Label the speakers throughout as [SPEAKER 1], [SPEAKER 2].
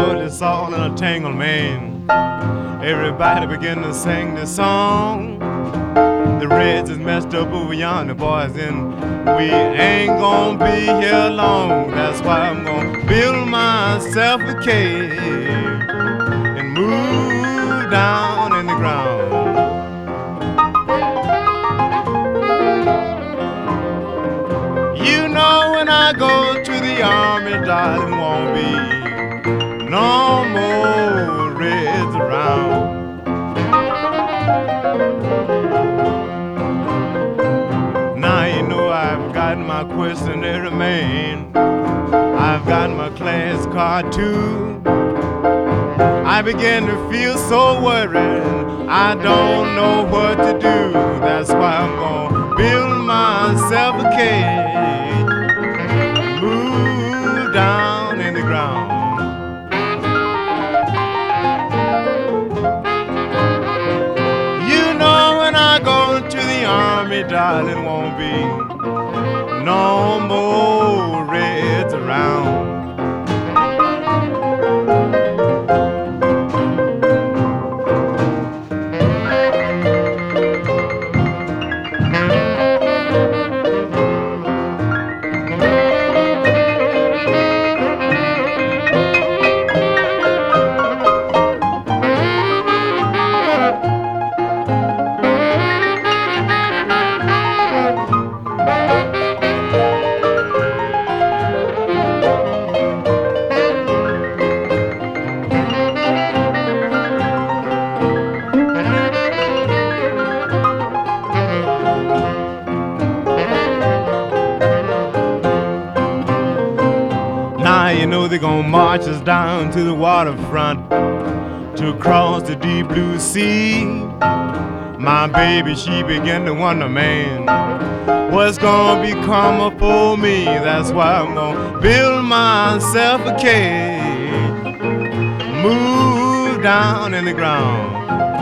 [SPEAKER 1] world is all in a tangle, man. Everybody begin to sing this song. The Reds is messed up over yonder, boys, and we ain't gonna be here long. That's why I'm gonna build myself a cave and move down in the ground. You know when I go to the army, darling, won't be no more Reds around. Now you know I've gotten my questionnaire man. I've got my class card too. I begin to feel so worried, I don't know what to do. That's why I'm gonna build myself a cage, move down in the ground. You know when I go to the army, darling, won't be no more Reds around. You know they're gonna march us down to the waterfront to cross the deep blue sea. My baby, she began to wonder, man, what's gonna become of for me? That's why I'm gonna build myself a cage, move down in the ground.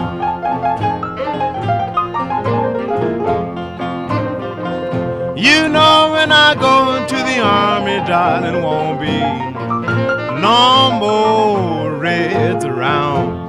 [SPEAKER 1] You know when I go to the army, darling, won't be no more Reds around.